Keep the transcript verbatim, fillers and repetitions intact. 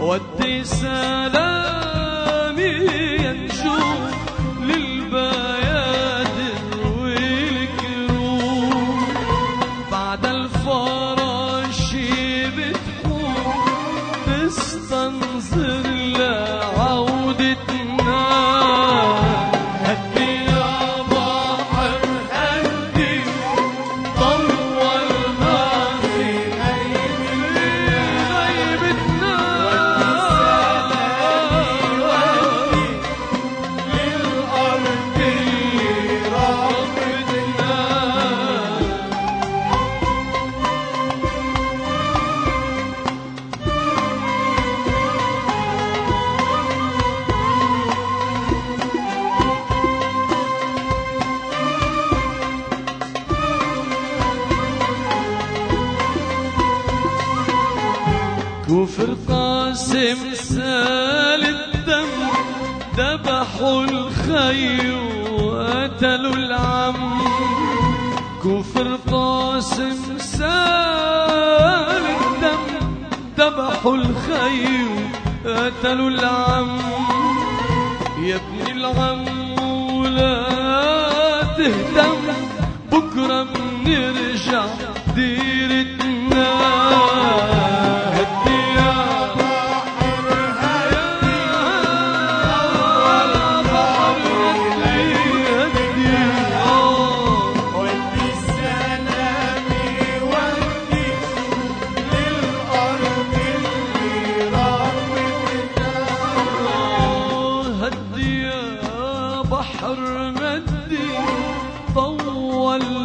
ودي سلامي ينشو للبيادر والكروم بعد الفرش بتحوم تستنظر لعودتنا. هدي يا بحر هدي طولنا في غيبتنا. للأرض اللي رابطنا. كفر قاسم سال الدم ذبحوا الخي وقتلوا العم. كفر قاسم سال الدم ذبحوا الخي وقتلوا العم. يا ابن العم ولا تهتم بكره بنرجع ديرتنا. بحر مدي طول